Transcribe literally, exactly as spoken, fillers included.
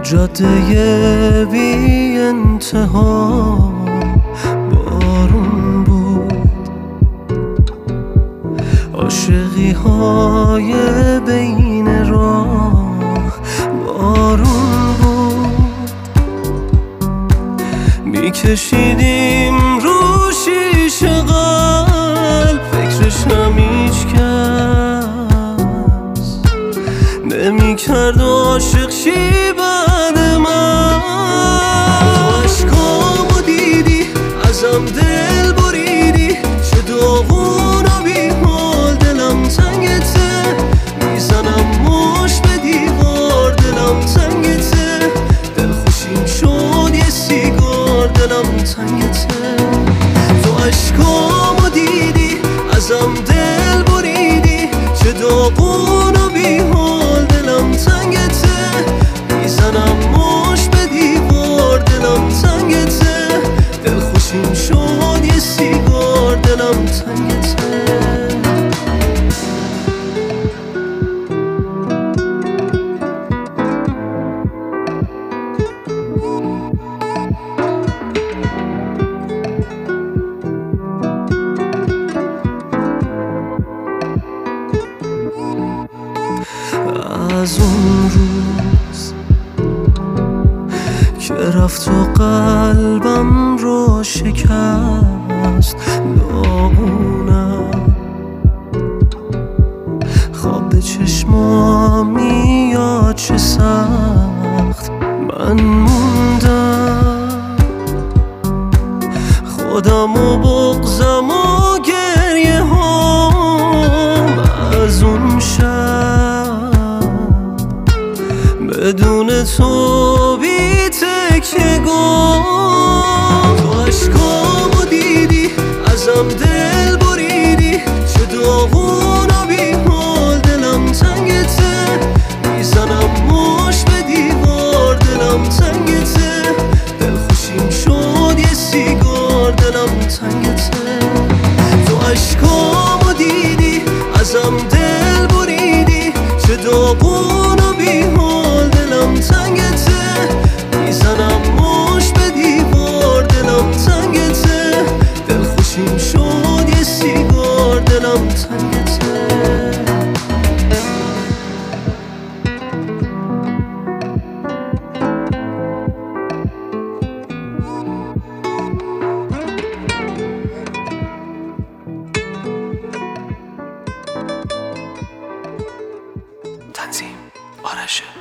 جاده بی انتها بارون بود، عاشقی های بین راه بارون بود. میکشیدیم رو شیشه قلب، فکرشم هیچ کس نمیکرد عاشق شی بعد من. تو عشقامو دیدی ازم دل بریدی، چه داغون و بیحال دلم تنگته، میزنم مش به دیوار دلم تنگته، دلخوشیم شد یه سیگار دلم تنگته. تو عشقامو دیدی ازم دل بریدی، چه داغون و بیحال دلم تنگته، میزنم مش به دیوار دلم تنگته، دلخوشیم شد یه سیگار دلم تنگته. از اون روز که رفت و قلبم رو شکست، داغونم خواب به چشمام میاد چه سخت، من موندم خودم و بغضم و گریه هم از اون شب بدون تو بی تکیه‌گاه. تو عشقامو دیدی ازم دل بریدی، چه داغون و بیحال دلم تنگته، میزنم مش به دیوار دلم تنگته، دلخوشیم شد یه سیگار دلم تنگته. تو عشقامو دیدی ازم دل بریدی، چه داغون و بیحال دلم تنگته، میزنم مش به دیوار دلم تنگته، دلخوشیم شد یه سیگار دلم تنگته. تنظیم آرش